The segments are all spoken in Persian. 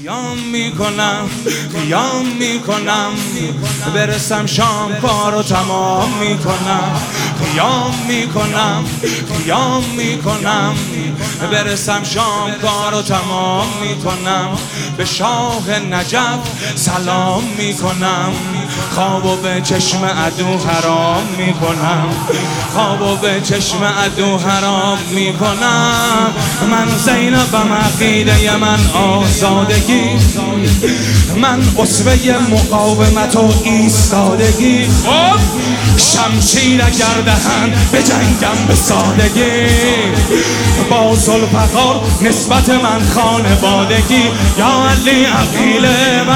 قیام میکنم برسم شام کارو تمام میکنم. قیام میکنم برسم شام کارو تمام میکنم. به شاه نجف سلام میکنم. خوابو به چشم عدو حرام میکنم. خوابو به چشم عدو حرام میکنم. من زینبم عقیده من آزادگی، من اسوه مقاومت و ایستادگی. شمشیر اگر دهند به جنگم به سادگی، با ذوالفقار نسبت من خانوادگی. یا علی عقیل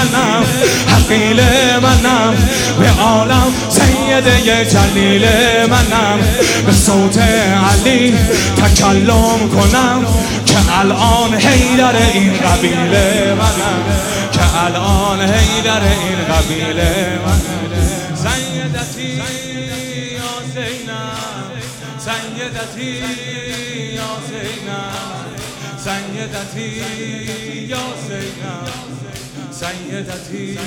منم، به عالم سیده جلیل منم. به صوت علی تکلم کنم که الان حیدر این قبیله منم، که الان حیدر این قبیله منم. سیدتی یا زینب، سیدتی یا زینب، سیدتی یا زینب، سیدتی.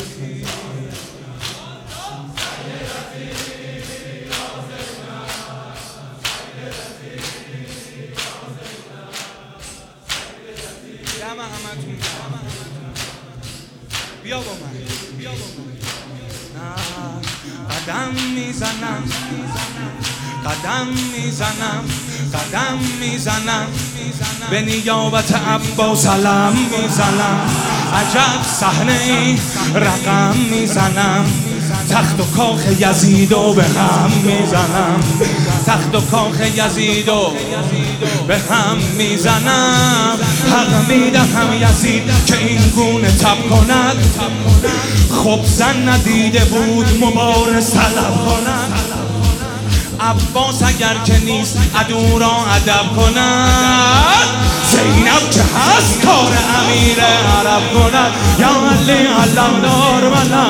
بیا با من قدم میزنم به نیابت عباس علم میزنم. عجب صحنه ای رقم میزنم. تخت و کاخ یزیدو به هم میزنم. تخت و کاخ یزیدو به هم میزنم. حق میدهم یزید که این گونه تب کند. خب زن ندیده بود مبارز طلب کند. عباس اگر که نیست عدو را ادب کند. زینب که هست کار امیر عرب کند. یا علی علمدار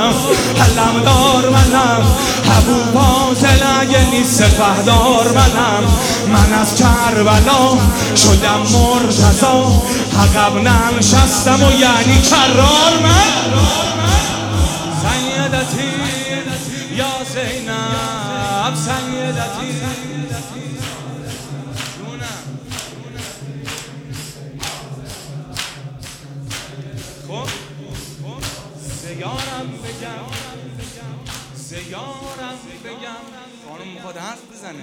منم، ابو فاضل اگه نیست سپهدار منم. من از کربلا شدم مرتضی، عقب ننشستم و یعنی کرار من. سیدتی یا زینب، سیدتی. خب زیارم بگم خانم میخواد حرف بزنه.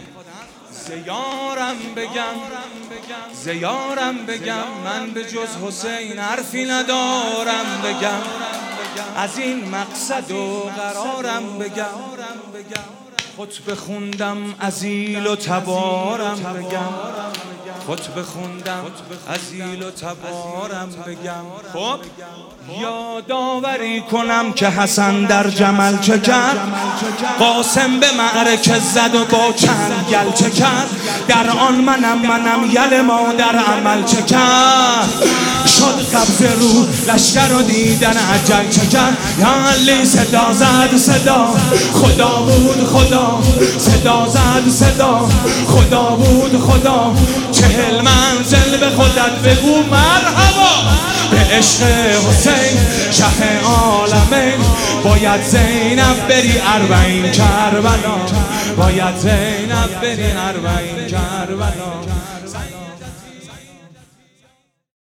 زیارم بگم من به جز حسین حرفی ندارم بگم. از این مقصد و قرارم بگم. خطبه خوندم ازیل و تبارم بگم. خطبه خوندم ازیل و تبارم بگم. خب یادآوری کنم که حسن در جمل چه کرد. قاسم به معرکه زد و با چنگل چه کرد. در آن منم یل مادر عمل چه کرد. شد قبض رو لشکر و دیدن عجل چه کرد. یا علی صدا زد صدا، خدا بود خدا. صدا زد صدا، خدا بود خدا. 40 منزل به خودت بگو مرحبا. به عشق حسین شه عالمین، باید زینب بری اربعین کربلا. باید زینب بری اربعین کربلا.